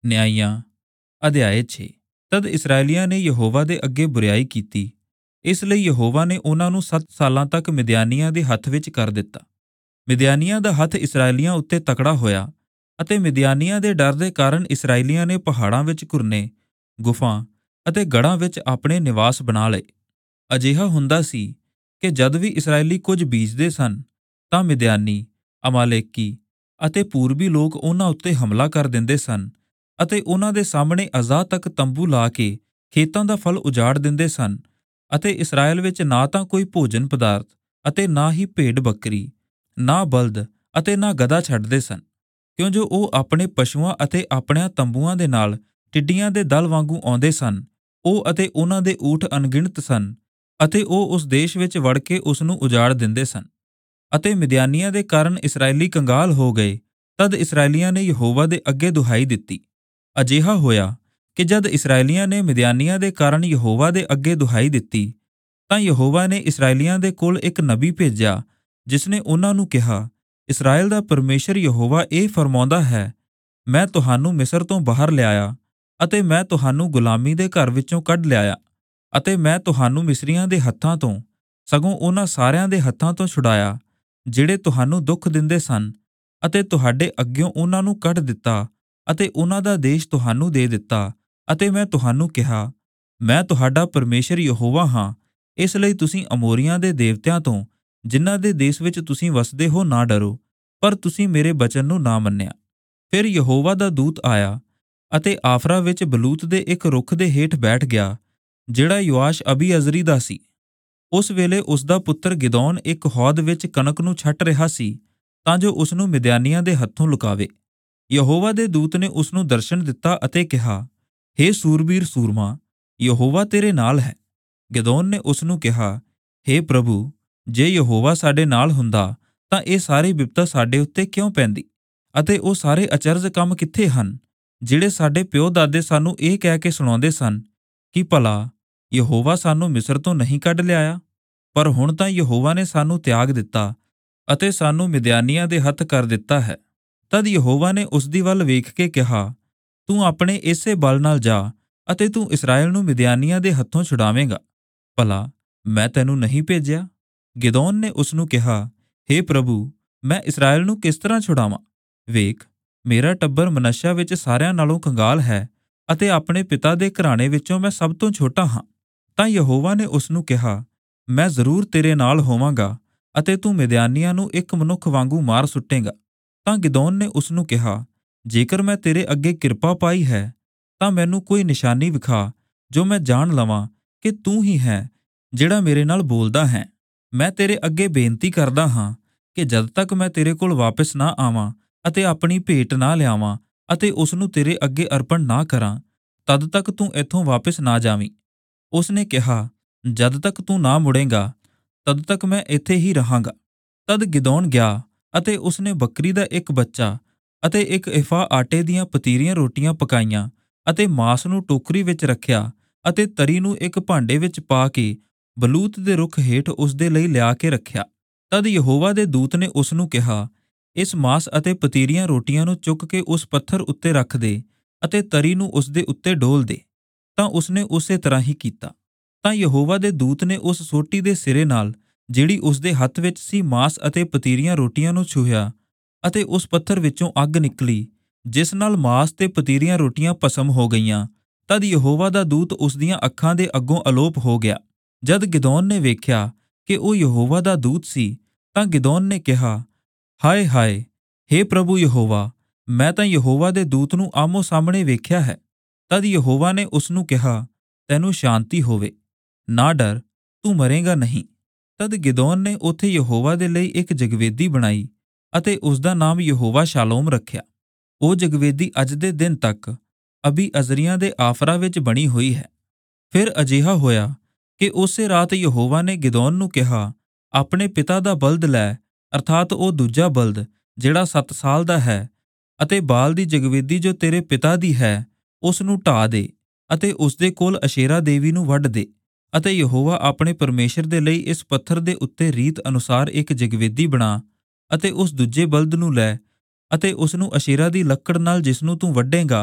ਨਿਆਂਇਆਂ ਅਧਿਆਇ 6। ਤਦ ਇਸਰਾਏਲੀਆਂ ਨੇ ਯਹੋਵਾ ਦੇ ਅੱਗੇ ਬੁਰਿਆਈ ਕੀਤੀ, ਇਸ ਲਈ ਯਹੋਵਾ ਨੇ ਉਹਨਾਂ ਨੂੰ 7 ਸਾਲਾਂ ਤੱਕ ਮਿਦਿਆਨੀਆਂ ਦੇ ਹੱਥ ਵਿੱਚ ਕਰ ਦਿੱਤਾ। ਮਿਦਿਆਨੀਆਂ ਦਾ ਹੱਥ ਇਸਰਾਏਲੀਆਂ ਉੱਤੇ ਤਕੜਾ ਹੋਇਆ ਅਤੇ ਮਿਦਿਆਨੀਆਂ ਦੇ ਡਰ ਦੇ ਕਾਰਨ ਇਸਰਾਏਲੀਆਂ ਨੇ ਪਹਾੜਾਂ ਵਿੱਚ ਘੁਰਨੇ, ਗੁਫਾ ਅਤੇ ਗੜ੍ਹਾਂ ਵਿੱਚ ਆਪਣੇ ਨਿਵਾਸ ਬਣਾ ਲਏ। ਅਜਿਹਾ ਹੁੰਦਾ ਸੀ ਕਿ ਜਦ ਵੀ ਇਸਰਾਏਲੀ ਕੁਝ ਬੀਜਦੇ ਸਨ ਤਾਂ ਮਿਦਿਆਨੀ, ਅਮਾਲੇਕੀ ਅਤੇ ਪੂਰਬੀ ਲੋਕ ਉਹਨਾਂ ਉੱਤੇ ਹਮਲਾ ਕਰ ਦਿੰਦੇ ਸਨ ਅਤੇ ਉਹਨਾਂ ਦੇ ਸਾਹਮਣੇ ਅਜ਼ਾਹ ਤੱਕ ਤੰਬੂ ਲਾ ਕੇ ਖੇਤਾਂ ਦਾ ਫਲ ਉਜਾੜ ਦਿੰਦੇ ਸਨ ਅਤੇ ਇਸਰਾਏਲ ਵਿੱਚ ਨਾ ਤਾਂ ਕੋਈ ਭੋਜਨ ਪਦਾਰਥ ਅਤੇ ਨਾ ਹੀ ਭੇਡ ਬੱਕਰੀ, ਨਾ ਬਲਦ ਅਤੇ ਨਾ ਗਧਾ ਛੱਡਦੇ ਸਨ, ਕਿਉਂ ਜੋ ਉਹ ਆਪਣੇ ਪਸ਼ੂਆਂ ਅਤੇ ਆਪਣਿਆਂ ਤੰਬੂਆਂ ਦੇ ਨਾਲ ਟਿੱਡੀਆਂ ਦੇ ਦਲ ਵਾਂਗੂ ਆਉਂਦੇ ਸਨ। ਉਹ ਅਤੇ ਉਹਨਾਂ ਦੇ ਊਠ ਅਣਗਿਣਤ ਸਨ ਅਤੇ ਉਹ ਉਸ ਦੇਸ਼ ਵਿੱਚ ਵੜ ਕੇ ਉਸ ਨੂੰ ਉਜਾੜ ਦਿੰਦੇ ਸਨ ਅਤੇ ਮਿਦਿਆਨੀਆਂ ਦੇ ਕਾਰਨ ਇਸਰਾਏਲੀ ਕੰਗਾਲ ਹੋ ਗਏ। ਤਦ ਇਸਰਾਏਲੀਆਂ ਨੇ ਯਹੋਵਾ ਦੇ ਅੱਗੇ ਦੁਹਾਈ ਦਿੱਤੀ। ਅਜਿਹਾ ਹੋਇਆ ਕਿ ਜਦ ਇਸਰਾਏਲੀਆਂ ਨੇ ਮਿਦਿਆਨੀਆਂ ਦੇ ਕਾਰਨ ਯਹੋਵਾ ਦੇ ਅੱਗੇ ਦੁਹਾਈ ਦਿੱਤੀ ਤਾਂ ਯਹੋਵਾ ਨੇ ਇਸਰਾਏਲੀਆਂ ਦੇ ਕੋਲ ਇੱਕ ਨਬੀ ਭੇਜਿਆ, ਜਿਸਨੇ ਉਹਨਾਂ ਨੂੰ ਕਿਹਾ, ਇਸਰਾਏਲ ਦਾ ਪਰਮੇਸ਼ਰ ਯਹੋਵਾ ਇਹ ਫਰਮਾਉਂਦਾ ਹੈ, ਮੈਂ ਤੁਹਾਨੂੰ ਮਿਸਰ ਤੋਂ ਬਾਹਰ ਲਿਆਇਆ ਅਤੇ ਮੈਂ ਤੁਹਾਨੂੰ ਗੁਲਾਮੀ ਦੇ ਘਰ ਵਿੱਚੋਂ ਕੱਢ ਲਿਆਇਆ ਅਤੇ ਮੈਂ ਤੁਹਾਨੂੰ ਮਿਸਰੀਆਂ ਦੇ ਹੱਥਾਂ ਤੋਂ, ਸਗੋਂ ਉਹਨਾਂ ਸਾਰਿਆਂ ਦੇ ਹੱਥਾਂ ਤੋਂ ਛੁਡਾਇਆ ਜਿਹੜੇ ਤੁਹਾਨੂੰ ਦੁੱਖ ਦਿੰਦੇ ਸਨ ਅਤੇ ਤੁਹਾਡੇ ਅੱਗਿਓਂ ਉਹਨਾਂ ਨੂੰ ਕੱਢ ਦਿੱਤਾ ਅਤੇ ਉਹਨਾਂ ਦਾ ਦੇਸ਼ ਤੁਹਾਨੂੰ ਦੇ ਦਿੱਤਾ। ਅਤੇ ਮੈਂ ਤੁਹਾਨੂੰ ਕਿਹਾ, ਮੈਂ ਤੁਹਾਡਾ ਪਰਮੇਸ਼ਰ ਯਹੋਵਾ ਹਾਂ, ਇਸ ਲਈ ਤੁਸੀਂ ਅਮੋਰੀਆਂ ਦੇ ਦੇਵਤਿਆਂ ਤੋਂ, ਜਿਨ੍ਹਾਂ ਦੇ ਦੇਸ਼ ਵਿੱਚ ਤੁਸੀਂ ਵਸਦੇ ਹੋ, ਨਾ ਡਰੋ, ਪਰ ਤੁਸੀਂ ਮੇਰੇ ਬਚਨ ਨੂੰ ਨਾ ਮੰਨਿਆ। ਫਿਰ ਯਹੋਵਾ ਦਾ ਦੂਤ ਆਇਆ ਅਤੇ ਆਫਰਾ ਵਿੱਚ ਬਲੂਤ ਦੇ ਇੱਕ ਰੁੱਖ ਦੇ ਹੇਠ ਬੈਠ ਗਿਆ, ਜਿਹੜਾ ਯੋਆਸ਼ ਅਬੀਅਜ਼ਰੀ ਦਾ ਸੀ। ਉਸ ਵੇਲੇ ਉਸ ਦਾ ਪੁੱਤਰ ਗਿਦੌਨ ਇੱਕ ਹੌਦ ਵਿੱਚ ਕਣਕ ਨੂੰ ਛੱਟ ਰਿਹਾ ਸੀ ਤਾਂ ਜੋ ਉਸ ਨੂੰ ਮਿਦਿਆਨੀਆਂ ਦੇ ਹੱਥੋਂ ਲੁਕਾਵੇ। ਯਹੋਵਾ ਦੇ ਦੂਤ ਨੇ ਉਸ ਨੂੰ ਦਰਸ਼ਨ ਦਿੱਤਾ ਅਤੇ ਕਿਹਾ, ਹੇ ਸੂਰਬੀਰ ਸੂਰਮਾ, ਯਹੋਵਾ ਤੇਰੇ ਨਾਲ ਹੈ। ਗਿਦੌਨ ਨੇ ਉਸ ਨੂੰ ਕਿਹਾ, ਹੇ ਪ੍ਰਭੂ, ਜੇ ਯਹੋਵਾ ਸਾਡੇ ਨਾਲ ਹੁੰਦਾ ਤਾਂ ਇਹ ਸਾਰੀ ਬਿਪਤਾ ਸਾਡੇ ਉੱਤੇ ਕਿਉਂ ਪੈਂਦੀ ਅਤੇ ਉਹ ਸਾਰੇ ਅਚਰਜ ਕੰਮ ਕਿੱਥੇ ਹਨ ਜਿਹੜੇ ਸਾਡੇ ਪਿਓ ਦਾਦੇ ਸਾਨੂੰ ਇਹ ਕਹਿ ਕੇ ਸੁਣਾਉਂਦੇ ਸਨ ਕਿ ਭਲਾ ਯਹੋਵਾ ਸਾਨੂੰ ਮਿਸਰ ਤੋਂ ਨਹੀਂ ਕੱਢ ਲਿਆਇਆ। ਪਰ ਹੁਣ ਤਾਂ ਯਹੋਵਾ ਨੇ ਸਾਨੂੰ ਤਿਆਗ ਦਿੱਤਾ ਅਤੇ ਸਾਨੂੰ ਮਿਦਿਆਨੀਆਂ ਦੇ ਹੱਥ ਕਰ ਦਿੱਤਾ ਹੈ। ਤਦ ਯਹੋਵਾ ਨੇ ਉਸ ਦੀ ਵੱਲ ਵੇਖ ਕੇ ਕਿਹਾ, ਤੂੰ ਆਪਣੇ ਇਸੇ ਬਲ ਨਾਲ ਜਾ ਅਤੇ ਤੂੰ ਇਸਰਾਏਲ ਨੂੰ ਮਿਦਿਆਨੀਆਂ ਦੇ ਹੱਥੋਂ ਛੁਡਾਵੇਂਗਾ। ਭਲਾ ਮੈਂ ਤੈਨੂੰ ਨਹੀਂ ਭੇਜਿਆ? ਗਿਦੌਨ ਨੇ ਉਸ ਨੂੰ ਕਿਹਾ, ਹੇ ਪ੍ਰਭੂ, ਮੈਂ ਇਸਰਾਏਲ ਨੂੰ ਕਿਸ ਤਰ੍ਹਾਂ ਛੁਡਾਵਾਂ? ਵੇਖ, ਮੇਰਾ ਟੱਬਰ ਮਨੱਸ਼ਾ ਵਿੱਚ ਸਾਰਿਆਂ ਨਾਲੋਂ ਕੰਗਾਲ ਹੈ ਅਤੇ ਆਪਣੇ ਪਿਤਾ ਦੇ ਘਰਾਣੇ ਵਿੱਚੋਂ ਮੈਂ ਸਭ ਤੋਂ ਛੋਟਾ ਹਾਂ। ਤਾਂ ਯਹੋਵਾ ਨੇ ਉਸ ਨੂੰ ਕਿਹਾ, ਮੈਂ ਜ਼ਰੂਰ ਤੇਰੇ ਨਾਲ ਹੋਵਾਂਗਾ ਅਤੇ ਤੂੰ ਮਿਦਿਆਨੀਆਂ ਨੂੰ ਇੱਕ ਮਨੁੱਖ ਵਾਂਗੂ ਮਾਰ ਸੁੱਟੇਂਗਾ। ਤਾਂ ਗਿਦੌਨ ਨੇ ਉਸ ਨੂੰ ਕਿਹਾ, ਜੇਕਰ ਮੈਂ ਤੇਰੇ ਅੱਗੇ ਕਿਰਪਾ ਪਾਈ ਹੈ ਤਾਂ ਮੈਨੂੰ ਕੋਈ ਨਿਸ਼ਾਨੀ ਵਿਖਾ, ਜੋ ਮੈਂ ਜਾਣ ਲਵਾਂ ਕਿ ਤੂੰ ਹੀ ਹੈ ਜਿਹੜਾ ਮੇਰੇ ਨਾਲ ਬੋਲਦਾ ਹੈ। ਮੈਂ ਤੇਰੇ ਅੱਗੇ ਬੇਨਤੀ ਕਰਦਾ ਹਾਂ ਕਿ ਜਦ ਤੱਕ ਮੈਂ ਤੇਰੇ ਕੋਲ ਵਾਪਸ ਨਾ ਆਵਾਂ ਅਤੇ ਆਪਣੀ ਭੇਟ ਨਾ ਲਿਆਵਾਂ ਅਤੇ ਉਸ ਨੂੰ ਤੇਰੇ ਅੱਗੇ ਅਰਪਣ ਨਾ ਕਰਾਂ, ਤਦ ਤੱਕ ਤੂੰ ਇੱਥੋਂ ਵਾਪਸ ਨਾ ਜਾਵੀਂ। ਉਸ ਨੇ ਕਿਹਾ, ਜਦ ਤੱਕ ਤੂੰ ਨਾ ਮੁੜੇਂਗਾ ਤਦ ਤੱਕ ਮੈਂ ਇੱਥੇ ਹੀ ਰਹਾਂਗਾ। ਤਦ ਗਿਦੌਨ ਗਿਆ ਅਤੇ ਉਸਨੇ ਬੱਕਰੀ ਦਾ ਇੱਕ ਬੱਚਾ ਅਤੇ ਇੱਕ ਇਫਾ ਆਟੇ ਦੀਆਂ ਪਤੀਰੀਆਂ ਰੋਟੀਆਂ ਪਕਾਈਆਂ ਅਤੇ ਮਾਂਸ ਨੂੰ ਟੋਕਰੀ ਵਿੱਚ ਰੱਖਿਆ ਅਤੇ ਤਰੀ ਨੂੰ ਇੱਕ ਭਾਂਡੇ ਵਿੱਚ ਪਾ ਕੇ ਬਲੂਤ ਦੇ ਰੁੱਖ ਹੇਠ ਉਸ ਦੇ ਲਈ ਲਿਆ ਕੇ ਰੱਖਿਆ। ਤਦ ਯਹੋਵਾ ਦੇ ਦੂਤ ਨੇ ਉਸ ਨੂੰ ਕਿਹਾ, ਇਸ ਮਾਂਸ ਅਤੇ ਪਤੀਰੀਆਂ ਰੋਟੀਆਂ ਨੂੰ ਚੁੱਕ ਕੇ ਉਸ ਪੱਥਰ ਉੱਤੇ ਰੱਖ ਦੇ ਅਤੇ ਤਰੀ ਨੂੰ ਉਸ ਦੇ ਉੱਤੇ ਡੋਲ ਦੇ। ਤਾਂ ਉਸਨੇ ਉਸੇ ਤਰ੍ਹਾਂ ਹੀ ਕੀਤਾ। ਤਾਂ ਯਹੋਵਾ ਦੇ ਦੂਤ ਨੇ ਉਸ ਸੋਟੀ ਦੇ ਸਿਰੇ ਨਾਲ, ਜਿਹੜੀ ਉਸ ਦੇ ਹੱਥ ਵਿੱਚ ਸੀ, ਮਾਂਸ ਅਤੇ ਪਤੀਰੀਆਂ ਰੋਟੀਆਂ ਨੂੰ ਛੂਹਿਆ ਅਤੇ ਉਸ ਪੱਥਰ ਵਿੱਚੋਂ ਅੱਗ ਨਿਕਲੀ, ਜਿਸ ਨਾਲ ਮਾਂਸ ਤੇ ਪਤੀਰੀਆਂ ਰੋਟੀਆਂ ਭਸਮ ਹੋ ਗਈਆਂ। ਤਦ ਯਹੋਵਾ ਦਾ ਦੂਤ ਉਸ ਦੀਆਂ ਅੱਖਾਂ ਦੇ ਅੱਗੋਂ ਅਲੋਪ ਹੋ ਗਿਆ। ਜਦ ਗਿਦੌਨ ਨੇ ਵੇਖਿਆ ਕਿ ਉਹ ਯਹੋਵਾ ਦਾ ਦੂਤ ਸੀ ਤਾਂ ਗਿਦੌਨ ਨੇ ਕਿਹਾ, ਹਾਏ ਹਾਏ, ਹੇ ਪ੍ਰਭੂ ਯਹੋਵਾ, ਮੈਂ ਤਾਂ ਯਹੋਵਾ ਦੇ ਦੂਤ ਨੂੰ ਆਮੋ ਸਾਹਮਣੇ ਵੇਖਿਆ ਹੈ। ਤਦ ਯਹੋਵਾ ਨੇ ਉਸ ਨੂੰ ਕਿਹਾ, ਤੈਨੂੰ ਸ਼ਾਂਤੀ ਹੋਵੇ, ਨਾ ਡਰ, ਤੂੰ ਮਰੇਂਗਾ ਨਹੀਂ। ਤਦ ਗਿਦੌਨ ਨੇ ਉੱਥੇ ਯਹੋਵਾ ਦੇ ਲਈ ਇੱਕ ਜਗਵੇਦੀ ਬਣਾਈ ਅਤੇ ਉਸ ਦਾ ਨਾਮ ਯਹੋਵਾ ਸ਼ਾਲੋਮ ਰੱਖਿਆ। ਉਹ ਜਗਵੇਦੀ ਅੱਜ ਦੇ ਦਿਨ ਤੱਕ ਅਬੀਅਜ਼ਰੀਆਂ ਦੇ ਆਫਰਾ ਵਿੱਚ ਬਣੀ ਹੋਈ ਹੈ। ਫਿਰ ਅਜਿਹਾ ਹੋਇਆ ਕਿ ਉਸੇ ਰਾਤ ਯਹੋਵਾ ਨੇ ਗਿਦੌਨ ਨੂੰ ਕਿਹਾ, ਆਪਣੇ ਪਿਤਾ ਦਾ ਬਲਦ ਲੈ, ਅਰਥਾਤ ਉਹ ਦੂਜਾ ਬਲਦ ਜਿਹੜਾ 7 ਸਾਲ ਦਾ ਹੈ, ਅਤੇ ਬਾਲ ਦੀ ਜਗਵੇਦੀ ਜੋ ਤੇਰੇ ਪਿਤਾ ਦੀ ਹੈ, ਉਸ ਨੂੰ ਢਾਹ ਦੇ ਅਤੇ ਉਸ ਦੇ ਕੋਲ ਅਸ਼ੇਰਾ ਦੇਵੀ ਨੂੰ ਵੱਢ ਦੇ। ਅਤੇ ਯਹੋਵਾ ਆਪਣੇ ਪਰਮੇਸ਼ਰ ਦੇ ਲਈ ਇਸ ਪੱਥਰ ਦੇ ਉੱਤੇ ਰੀਤ ਅਨੁਸਾਰ ਇੱਕ ਜਗਵੇਦੀ ਬਣਾ ਅਤੇ ਉਸ ਦੂਜੇ ਬਲਦ ਨੂੰ ਲੈ ਅਤੇ ਉਸ ਨੂੰ ਅਸ਼ੇਰਾ ਦੀ ਲੱਕੜ ਨਾਲ, ਜਿਸ ਨੂੰ ਤੂੰ ਵੱਢੇਂਗਾ,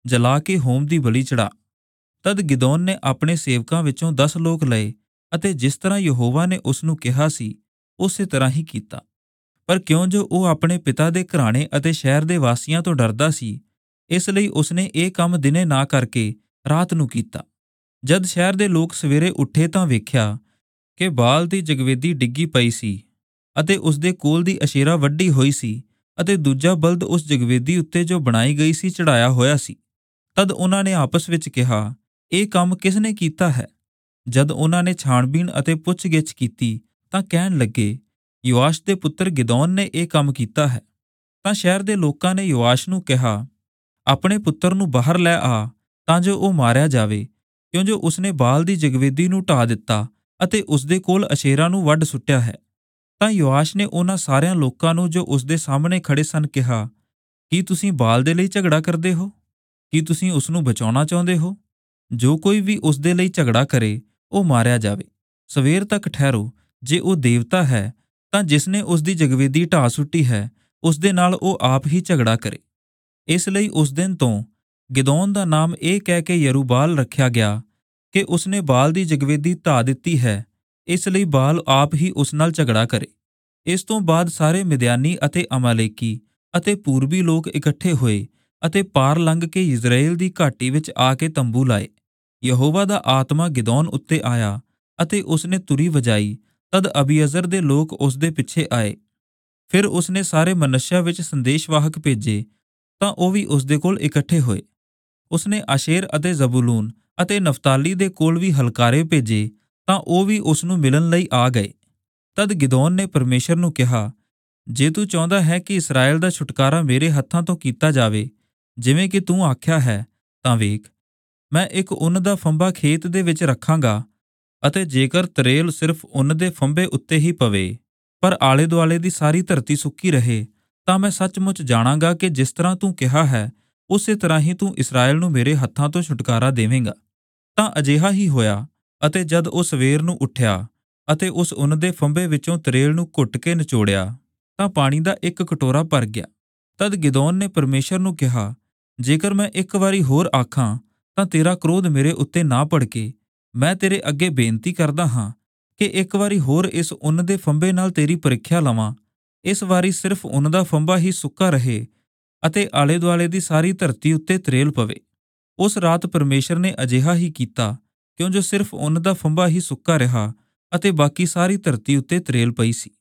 ਜਲਾ ਕੇ ਹੋਮ ਦੀ ਬਲੀ ਚੜਾ। ਤਦ ਗਿਦੋਨ ਨੇ ਆਪਣੇ ਸੇਵਕਾਂ ਵਿੱਚੋਂ 10 ਲੋਕ ਲਏ ਅਤੇ ਜਿਸ ਤਰ੍ਹਾਂ ਯਹੋਵਾ ਨੇ ਉਸ ਨੂੰ ਕਿਹਾ ਸੀ ਉਸੇ ਤਰ੍ਹਾਂ ਹੀ ਕੀਤਾ। ਪਰ ਕਿਉਂ ਜੋ ਉਹ ਆਪਣੇ ਪਿਤਾ ਦੇ ਘਰਾਣੇ ਅਤੇ ਸ਼ਹਿਰ ਦੇ ਵਾਸੀਆਂ ਤੋਂ ਡਰਦਾ ਸੀ, ਇਸ ਲਈ ਉਸਨੇ ਇਹ ਕੰਮ ਦਿਨੇ ਨਾ ਕਰਕੇ ਰਾਤ ਨੂੰ ਕੀਤਾ। ਜਦ ਸ਼ਹਿਰ ਦੇ ਲੋਕ ਸਵੇਰੇ ਉੱਠੇ ਤਾਂ ਵੇਖਿਆ ਕਿ ਬਾਲ ਦੀ ਜਗਵੇਦੀ ਡਿੱਗੀ ਪਈ ਸੀ ਅਤੇ ਉਸਦੇ ਕੋਲ ਦੀ ਅਸ਼ੇਰਾ ਵੱਢੀ ਹੋਈ ਸੀ ਅਤੇ ਦੂਜਾ ਬਲਦ ਉਸ ਜਗਵੇਦੀ ਉੱਤੇ ਜੋ ਬਣਾਈ ਗਈ ਸੀ ਚੜਾਇਆ ਹੋਇਆ ਸੀ। ਤਦ ਉਹਨਾਂ ਨੇ ਆਪਸ ਵਿੱਚ ਕਿਹਾ, ਇਹ ਕੰਮ ਕਿਸ ਨੇ ਕੀਤਾ ਹੈ? ਜਦ ਉਹਨਾਂ ਨੇ ਛਾਣਬੀਣ ਅਤੇ ਪੁੱਛਗਿੱਛ ਕੀਤੀ ਤਾਂ ਕਹਿਣ ਲੱਗੇ, ਯੋਆਸ਼ ਦੇ ਪੁੱਤਰ ਗਿਦੋਨ ਨੇ ਇਹ ਕੰਮ ਕੀਤਾ ਹੈ। ਤਾਂ ਸ਼ਹਿਰ ਦੇ ਲੋਕਾਂ ਨੇ ਯੋਆਸ਼ ਨੂੰ ਕਿਹਾ, ਆਪਣੇ ਪੁੱਤਰ ਨੂੰ ਬਾਹਰ ਲੈ ਆ ਤਾਂ ਜੋ ਉਹ ਮਾਰਿਆ ਜਾਵੇ, ਕਿਉਂ ਜੋ ਉਸਨੇ ਬਾਲ ਦੀ ਜਗਵੇਦੀ ਨੂੰ ਢਾਹ ਦਿੱਤਾ ਅਤੇ ਉਸਦੇ ਕੋਲ ਅਸ਼ੇਰਾ ਨੂੰ ਵੱਢ ਸੁੱਟਿਆ ਹੈ। ਤਾਂ ਯੋਆਸ਼ ਨੇ ਉਹਨਾਂ ਸਾਰਿਆਂ ਲੋਕਾਂ ਨੂੰ ਜੋ ਉਸਦੇ ਸਾਹਮਣੇ ਖੜੇ ਸਨ ਕਿਹਾ, ਕੀ ਤੁਸੀਂ ਬਾਲ ਦੇ ਲਈ ਝਗੜਾ ਕਰਦੇ ਹੋ? ਕੀ ਤੁਸੀਂ ਉਸ ਨੂੰ ਬਚਾਉਣਾ ਚਾਹੁੰਦੇ ਹੋ? ਜੋ ਕੋਈ ਵੀ ਉਸ ਦੇ ਲਈ ਝਗੜਾ ਕਰੇ ਉਹ ਮਾਰਿਆ ਜਾਵੇ। ਸਵੇਰ ਤੱਕ ਠਹਿਰੋ, ਜੇ ਉਹ ਦੇਵਤਾ ਹੈ ਤਾਂ ਜਿਸ ਨੇ ਉਸ ਦੀ ਜਗਵੇਦੀ ਢਾਹ ਸੁੱਟੀ ਹੈ ਉਸ ਦੇ ਨਾਲ ਉਹ ਆਪ ਹੀ ਝਗੜਾ ਕਰੇ। ਇਸ ਲਈ ਉਸ ਦਿਨ ਤੋਂ ਗਿਦੋਨ ਦਾ ਨਾਮ ਇਹ ਕਹਿ ਕੇ ਯਰੂਬਾਲ ਰੱਖਿਆ ਗਿਆ ਕਿ ਉਸਨੇ ਬਾਲ ਦੀ ਜਗਵੇਦੀ ਢਾਹ ਦਿੱਤੀ ਹੈ, ਇਸ ਲਈ ਬਾਲ ਆਪ ਹੀ ਉਸ ਨਾਲ ਝਗੜਾ ਕਰੇ। ਇਸ ਤੋਂ ਬਾਅਦ ਸਾਰੇ ਮਿਦਿਆਨੀ ਅਤੇ ਅਮਾਲੇਕੀ ਅਤੇ ਪੂਰਬੀ ਲੋਕ ਇਕੱਠੇ ਹੋਏ ਅਤੇ ਪਾਰ ਲੰਘ ਕੇ ਇਜ਼ਰਾਈਲ ਦੀ ਘਾਟੀ ਵਿੱਚ ਆ ਕੇ ਤੰਬੂ ਲਾਏ। ਯਹੋਵਾ ਦਾ ਆਤਮਾ ਗਿਦੋਨ ਉੱਤੇ ਆਇਆ ਅਤੇ ਉਸਨੇ ਤੁਰੀ ਵਜਾਈ। ਤਦ ਅਬੀਅਜ਼ਰ ਦੇ ਲੋਕ ਉਸ ਦੇ ਪਿੱਛੇ ਆਏ। ਫਿਰ ਉਸਨੇ ਸਾਰੇ ਮਨੱਸ਼ਾ ਵਿੱਚ ਸੰਦੇਸ਼ਵਾਹਕ ਭੇਜੇ ਤਾਂ ਉਹ ਵੀ ਉਸ ਦੇ ਕੋਲ ਇਕੱਠੇ ਹੋਏ। ਉਸਨੇ ਆਸ਼ੇਰ ਅਤੇ ਜ਼ਬੂਲੂਨ ਅਤੇ ਨਫਤਾਲੀ ਦੇ ਕੋਲ ਵੀ ਹਲਕਾਰੇ ਭੇਜੇ ਤਾਂ ਉਹ ਵੀ ਉਸ ਨੂੰ ਮਿਲਣ ਲਈ ਆ ਗਏ। ਤਦ ਗਿਦੋਨ ਨੇ ਪਰਮੇਸ਼ਰ ਨੂੰ ਕਿਹਾ, ਜੇ ਤੂੰ ਚਾਹੁੰਦਾ ਹੈ ਕਿ ਇਸਰਾਏਲ ਦਾ ਛੁਟਕਾਰਾ ਮੇਰੇ ਹੱਥਾਂ ਤੋਂ ਕੀਤਾ ਜਾਵੇ ਜਿਵੇਂ ਕਿ ਤੂੰ ਆਖਿਆ ਹੈ, ਤਾਂ ਵੇਖ, ਮੈਂ ਇੱਕ ਉੱਨ ਦਾ ਫੰਬਾ ਖੇਤ ਦੇ ਵਿੱਚ ਰੱਖਾਂਗਾ ਅਤੇ ਜੇਕਰ ਤਰੇਲ ਸਿਰਫ ਉੱਨ ਦੇ ਫੰਬੇ ਉੱਤੇ ਹੀ ਪਵੇ ਪਰ ਆਲੇ ਦੁਆਲੇ ਦੀ ਸਾਰੀ ਧਰਤੀ ਸੁੱਕੀ ਰਹੇ, ਤਾਂ ਮੈਂ ਸੱਚਮੁੱਚ ਜਾਣਾਂਗਾ ਕਿ ਜਿਸ ਤਰ੍ਹਾਂ ਤੂੰ ਕਿਹਾ ਹੈ ਉਸੇ ਤਰ੍ਹਾਂ ਹੀ ਤੂੰ ਇਸਰਾਏਲ ਨੂੰ ਮੇਰੇ ਹੱਥਾਂ ਤੋਂ ਛੁਟਕਾਰਾ ਦੇਵੇਂਗਾ। ਤਾਂ ਅਜਿਹਾ ਹੀ ਹੋਇਆ ਅਤੇ ਜਦ ਉਹ ਸਵੇਰ ਨੂੰ ਉੱਠਿਆ ਅਤੇ ਉਸ ਉੱਨ ਦੇ ਫੰਬੇ ਵਿੱਚੋਂ ਤਰੇਲ ਨੂੰ ਘੁੱਟ ਕੇ ਨਿਚੋੜਿਆ ਤਾਂ ਪਾਣੀ ਦਾ ਇੱਕ ਕਟੋਰਾ ਭਰ ਗਿਆ। ਤਦ ਗਿਦੋਨ ਨੇ ਪਰਮੇਸ਼ਰ ਨੂੰ ਕਿਹਾ, ਜੇਕਰ ਮੈਂ ਇੱਕ ਵਾਰੀ ਹੋਰ ਆਖਾਂ ਤਾਂ ਤੇਰਾ ਕ੍ਰੋਧ ਮੇਰੇ ਉੱਤੇ ਨਾ ਭੜਕੇ। ਮੈਂ ਤੇਰੇ ਅੱਗੇ ਬੇਨਤੀ ਕਰਦਾ ਹਾਂ ਕਿ ਇੱਕ ਵਾਰੀ ਹੋਰ ਇਸ ਉੱਨ ਦੇ ਫੰਬੇ ਨਾਲ ਤੇਰੀ ਪ੍ਰੀਖਿਆ ਲਵਾਂ। ਇਸ ਵਾਰੀ ਸਿਰਫ ਉੱਨ ਦਾ ਫੰਬਾ ਹੀ ਸੁੱਕਾ ਰਹੇ ਅਤੇ ਆਲੇ ਦੁਆਲੇ ਦੀ ਸਾਰੀ ਧਰਤੀ ਉੱਤੇ ਤਰੇਲ ਪਵੇ। ਉਸ ਰਾਤ ਪਰਮੇਸ਼ਰ ਨੇ ਅਜਿਹਾ ਹੀ ਕੀਤਾ, ਕਿਉਂ ਜੋ ਸਿਰਫ ਉੱਨ ਦਾ ਫੰਬਾ ਹੀ ਸੁੱਕਾ ਰਿਹਾ ਅਤੇ ਬਾਕੀ ਸਾਰੀ ਧਰਤੀ ਉੱਤੇ ਤਰੇਲ ਪਈ ਸੀ।